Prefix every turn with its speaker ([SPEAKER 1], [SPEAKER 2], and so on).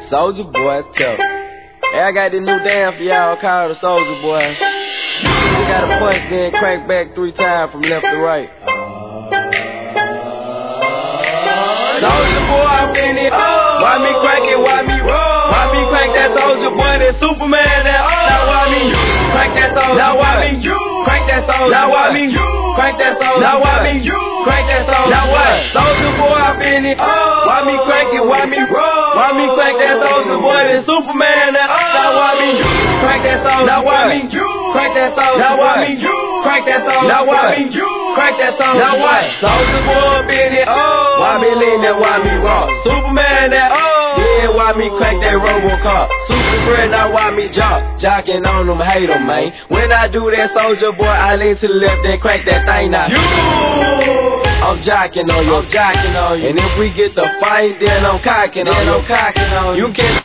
[SPEAKER 1] Soulja Boy, tough. Hey, I got this new dance for y'all called the Soulja Boy. You gotta punch, then crank back 3 times from left to right. Soulja Boy, I'm in it. Why me crank it? Why me roll? Why me crank that Soulja Boy? That Superman, that now why me crank that Soulja? Now why me crank that Soulja? Now why me crank that Soulja? Now why me crank that Soulja? Now what? Soulja Boy, I'm in it. Why me crank it? Why me roll? Why me crank that Soulja Boy? That Superman, that now why me crank that Soulja? Now why me crank that Soulja? Now why me crank that Soulja? Now why me crank that Soulja? Now what? Soulja Boy, I'm in it. Why me lean that? Why me rock? Superman, that yeah, why me crank that Robocop? Super friend, now why me jocking on them, hate them, man. When I do that Soulja Boy, I lean to the left, then crank that thing now. I'm jocking on you, And if we get the fight, then I'm cocking on you. You can't